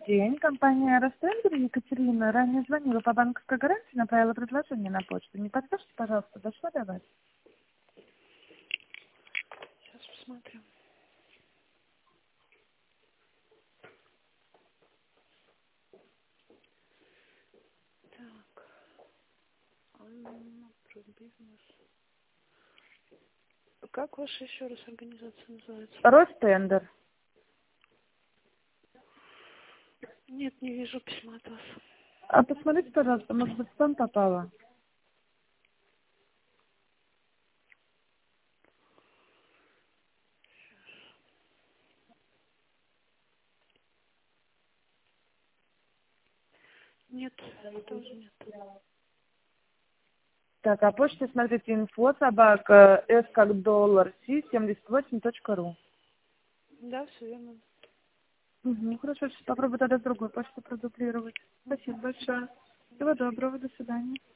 день. Компания Ростендер, Екатерина. Ранее звонила по банковской гарантии, направила предложение на почту. Не подскажите, пожалуйста, дошло до вас? Сейчас посмотрим. Так. Про бизнес. Как ваша еще раз организация называется? Ростендер. Нет, не вижу письма от вас. А посмотрите, пожалуйста, может быть, в спам попало? Нет, тоже нет. Так, а почта, смотрите, info собака s как доллар c 78.ru. Да, все верно. Угу, хорошо, сейчас попробую тогда с другой почты продублировать. Спасибо большое. Всего доброго, до свидания.